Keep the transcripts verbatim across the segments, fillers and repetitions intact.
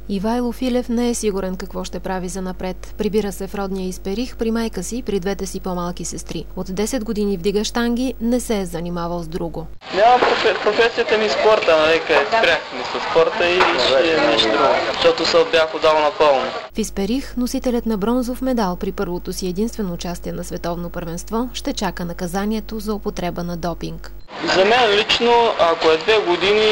Ивайло Филев не е сигурен какво ще прави занапред. Прибира се в родния Исперих при майка си, при двете си по-малки сестри. От десет години вдига щанги, не се е занимавал с друго. Няма профе... професията ми спорта, нали, къде спрях ми с спорта и ще е нещо друго, защото се бях отдал напълно. В Исперих носителят на бронзов медал при първото си единствено участие на световно първенство ще чака наказанието за употреба на допинг. За мен лично, ако е две години,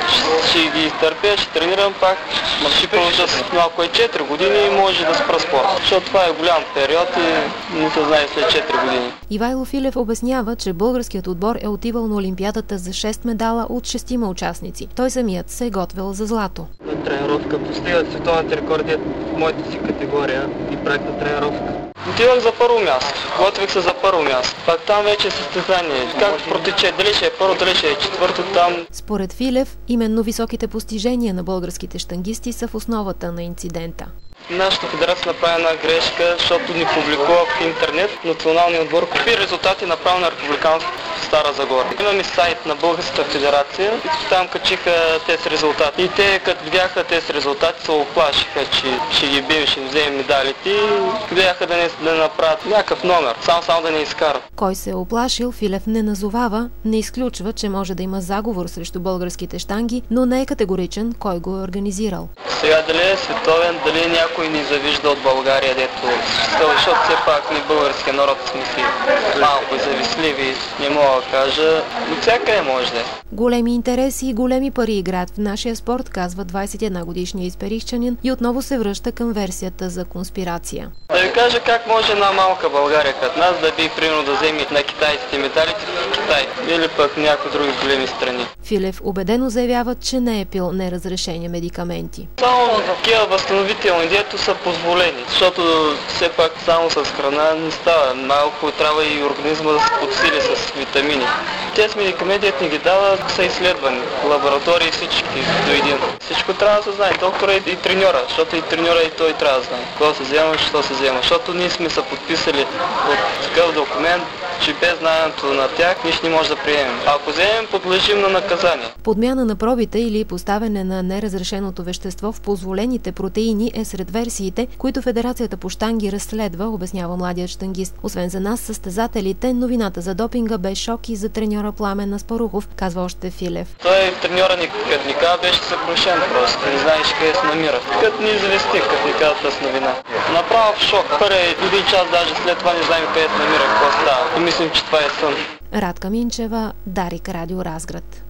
ще ги изтърпя, ще тренирам пак, ще продължа. Но ако е четири години, може да спра спорта, защото това е голям период и не се знае след четири години. Ивайло Филев обяснява, че българският отбор е отивал на Олимпиадата за шест медала от шестима участници. Той самият се е готвил за злато. На тренировка постигат световните рекорди в моята си категория и проектна тренировка. Отивах за първо място, готвих се за първо място. Пак там вече е състезание. Както протече, дали ще е първо, дали ще е четвърто там. Според Филев, именно високите постижения на българските щангисти са в основата на инцидента. Нашата федерация направи една грешка, защото ни публикува в интернет националния отбор. Какви резултати направи на републиканство в Стара Загора. Имаме сайт на Българската федерация и там качиха тези резултати. И те, като видяха тези резултати, се оплашиха, че ще ги бием, ще вземем медалите и бяха да не да направят някакъв номер, само само да не изкарат. Кой се е оплашил, Филев не назовава, не изключва, че може да има заговор срещу българските щанги, но не е категоричен кой го е организирал. Сега дали е световен, дали някой ни завижда от България, дето, защото все пак ни българския народ сме си малко завистливи, не мога да кажа, но всякъде може да е. Големи интереси и големи пари играят в нашия спорт, казва двадесет и една годишния исперихчанин и отново се връща към версията за конспирация. Да ви кажа как може една малка България като нас да би примерно да вземе на китайците медалите в Китай или пък някои други големи страни. Филев убедено заявява, че не е пил неразрешени медикаменти. Само такива възстановителни диети са позволени, защото все пак само с храна не става. Малко трябва и организма да се подсили с витамини. Тези медикаменти не ги дава, са изследвани. Лаборатории всички до един. Всичко трябва да се знае. Доктора и треньора, защото и треньора и той трябва да знае. Какво се взема, що се взема. Защото ние сме се подписали от такъв документ, че без знанието на тях нищо не може да приемем. Ако вземем, подлежим на наказание. Подмяна на пробите или поставяне на неразрешеното вещество в позволените протеини е сред версиите, които Федерацията по щанги разследва, обяснява младият щангист. Освен за нас, състезателите, новината за допинга бе шок и за треньора Пламен Аспарухов, казва още Филев. Той треньора ни, като ни каза, беше съкрушен просто. Не знаеш къде се намира. Като ни извести, като ни каза тази новина. Направо в шок. Първи един час даже след това не знаем къде се намира, какво става. И мислим, че това е сън. Радка Минчева, Дарик, Радио Разград.